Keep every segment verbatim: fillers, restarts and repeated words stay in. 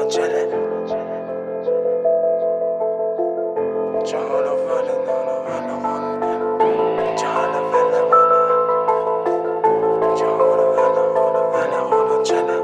جله جهان ولی نانا ولی غالبه جهان ولی ولی جهان ولی ولی ولی جله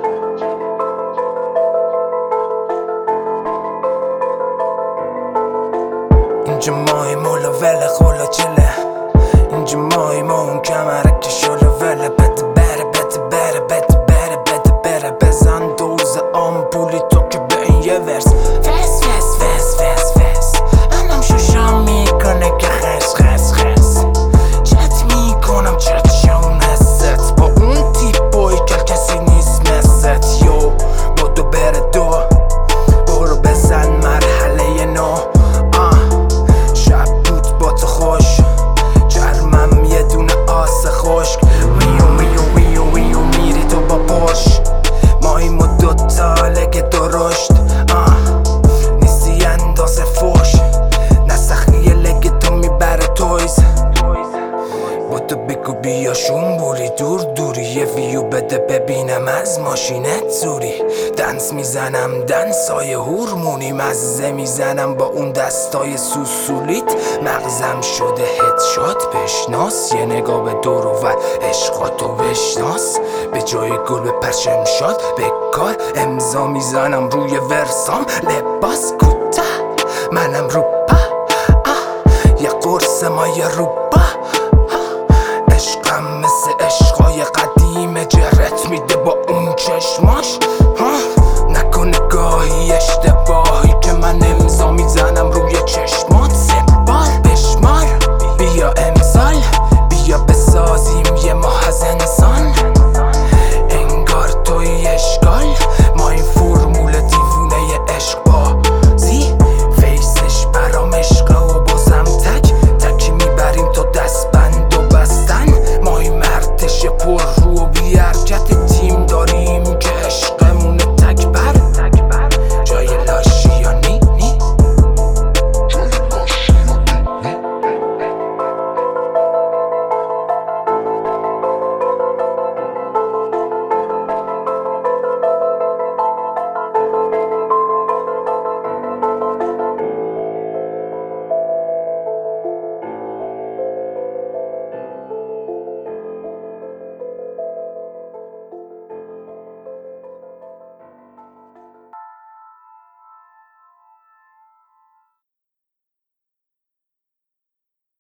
اینجا ماهی مولا ولی خولا جله اینجا ماهی ما اون کمره که شلو ولی بده بره بده بره بده بره بده بره بزن دوز آمپولی تو که به این یه ورس فس فس فس فس فس منم شوشم میکنه که خس خس خس چت میکنم چت شون هست با اون تیپوی که کسی نیست مثت یو با دو بره دو برو بزن مرحله نو آه شب بود با تو خوش جرمم یه دونه آس خشک ویو ویو ویو ویو میری تو با پشت ماییم و دوتا لگه درشت آه نیستی اندازه فوش نسخیه لگه تو میبره تویز با تو بگو بیا شنبولی دور دوری یه ویو بده ببینم از ماشینت زوری دنس میزنم دنسای هورمونی مزه میزنم با اون دستای سوسولیت مغزم شده هد شات بشناس یه نگاه به دور و ور عشقاتو بشناس به جای گل به پشم شاد بکار امضا میزنم روی ورسام لباس کوتاه منم رو پا یه قرص مایه رو پا عشقم مثل عشقای قدیم جرت میده با اون چشماش